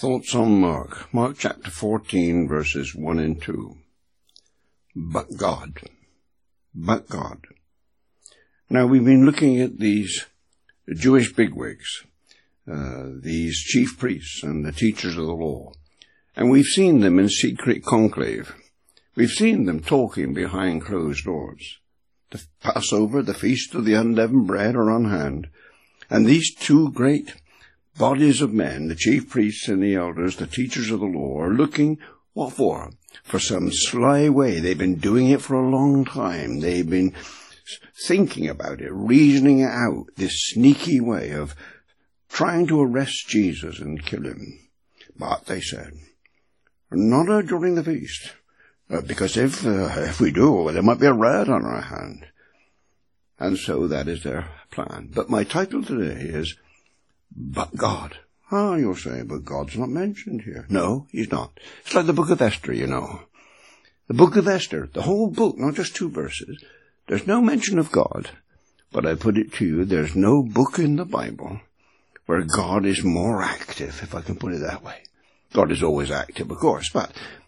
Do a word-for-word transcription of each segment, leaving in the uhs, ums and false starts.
Thoughts on Mark. Mark chapter fourteen, verses one and two. But God. But God. Now, we've been looking at these Jewish bigwigs, uh, these chief priests and the teachers of the law, and we've seen them in secret conclave. We've seen them talking behind closed doors. The Passover, the Feast of the Unleavened Bread are on hand, and these two great bodies of men, the chief priests and the elders, the teachers of the law, are looking, what for? For some sly way. They've been doing it for a long time. They've been thinking about it, reasoning it out, this sneaky way of trying to arrest Jesus and kill him. But, they said, not uh, during the feast, uh, because if, uh, if we do, there might be a riot on our hand. And so that is their plan. But my title today is, But God. Ah, you'll say, but God's not mentioned here. No, he's not. It's like the book of Esther, you know. The book of Esther, the whole book, not just two verses. There's no mention of God. But I put it to you, there's no book in the Bible where God is more active, if I can put it that way. God is always active, of course, but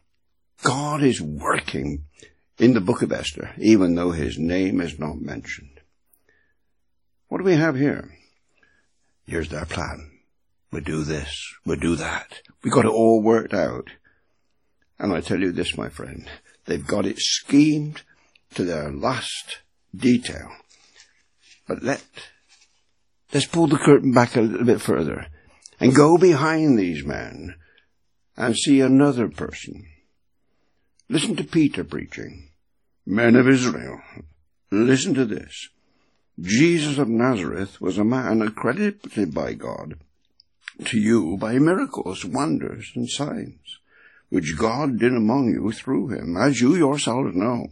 God is working in the book of Esther, even though his name is not mentioned. What do we have here? Here's their plan. We do this, we do that. We got it all worked out. And I tell you this, my friend, they've got it schemed to their last detail. But let, let's pull the curtain back a little bit further and go behind these men and see another person. Listen to Peter preaching. Men of Israel, listen to this. Jesus of Nazareth was a man accredited by God to you by miracles, wonders, and signs, which God did among you through him, as you yourselves know.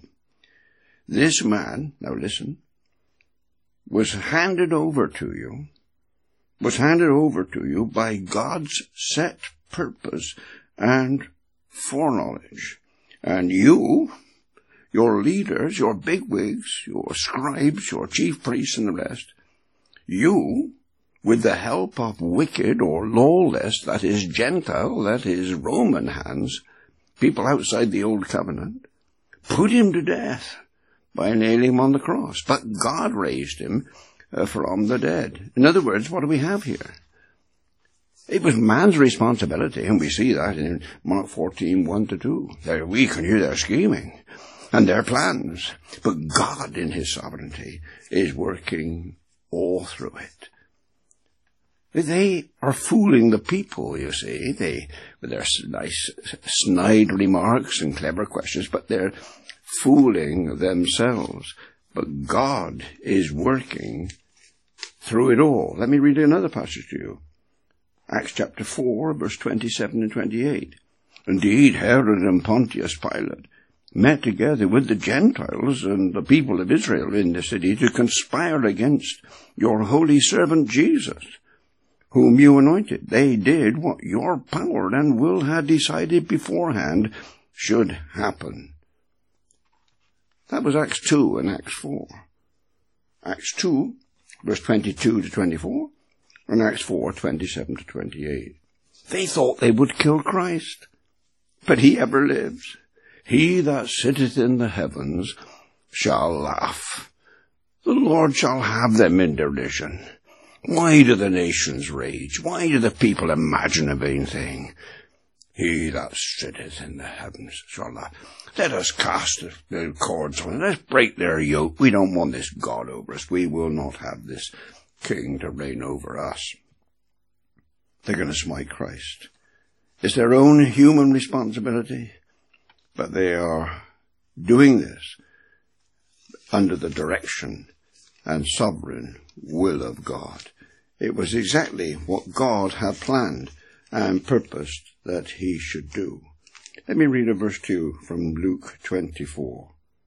This man, now listen, was handed over to you, was handed over to you by God's set purpose and foreknowledge. And you, your leaders, your bigwigs, your scribes, your chief priests and the rest, you, with the help of wicked or lawless, that is Gentile, that is Roman hands, people outside the old covenant, put him to death by nailing him on the cross. But God raised him uh, from the dead. In other words, what do we have here? It was man's responsibility, and we see that in Mark fourteen, one to two. They're weak and hear their scheming and their plans. But God, in his sovereignty, is working all through it. They are fooling the people, you see, they, with their nice, snide remarks and clever questions, but they're fooling themselves. But God is working through it all. Let me read another passage to you. Acts chapter four, verse twenty-seven and twenty-eight. Indeed, Herod and Pontius Pilate met together with the Gentiles and the people of Israel in the city to conspire against your holy servant Jesus, whom you anointed. They did what your power and will had decided beforehand should happen. That was Acts two and Acts four. Acts two, verse twenty-two to twenty-four, and Acts four, twenty-seven to twenty-eight. They thought they would kill Christ, but he ever lives. He that sitteth in the heavens shall laugh. The Lord shall have them in derision. Why do the nations rage? Why do the people imagine a vain thing? He that sitteth in the heavens shall laugh. Let us cast the cords on them. Let's break their yoke. We don't want this God over us. We will not have this king to reign over us. They're going to smite Christ. It's their own human responsibility, but they are doing this under the direction and sovereign will of God. It was exactly what God had planned and purposed that he should do. Let me read a verse to you from Luke twenty-four.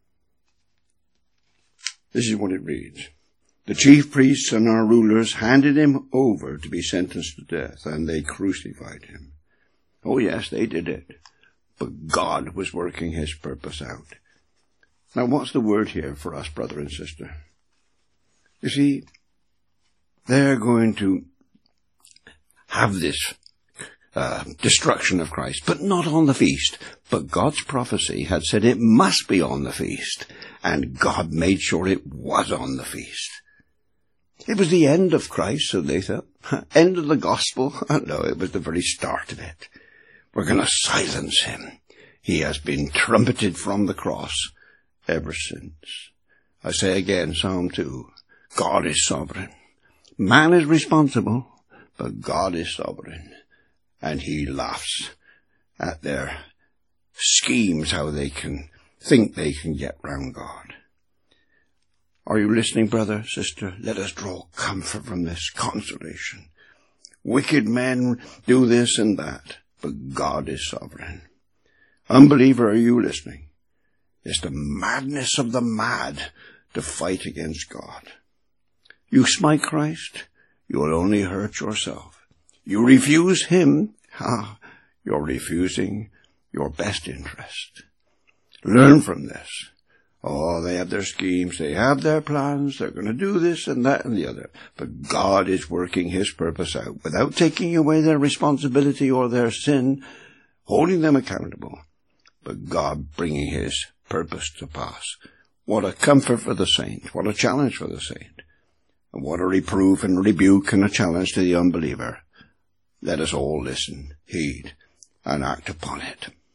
This is what it reads. The chief priests and our rulers handed him over to be sentenced to death, and they crucified him. Oh yes, they did it. But God was working his purpose out. Now what's the word here for us, brother and sister? You see, they're going to have this uh, destruction of Christ, but not on the feast. But God's prophecy had said it must be on the feast, and God made sure it was on the feast. It was the end of Christ, so they thought. End of the gospel? No, it was the very start of it. We're going to silence him. He has been trumpeted from the cross ever since. I say again, Psalm two, God is sovereign. Man is responsible, but God is sovereign. And he laughs at their schemes, how they can think they can get round God. Are you listening, brother, sister? Let us draw comfort from this, consolation. Wicked men do this and that, but God is sovereign. Unbeliever, are you listening? It's the madness of the mad to fight against God. You smite Christ, you will only hurt yourself. You refuse him, ah, you're refusing your best interest. Learn from this. Oh, they have their schemes, they have their plans, they're going to do this and that and the other. But God is working his purpose out without taking away their responsibility or their sin, holding them accountable, but God bringing his purpose to pass. What a comfort for the saint, what a challenge for the saint, and what a reproof and rebuke and a challenge to the unbeliever. Let us all listen, heed, and act upon it.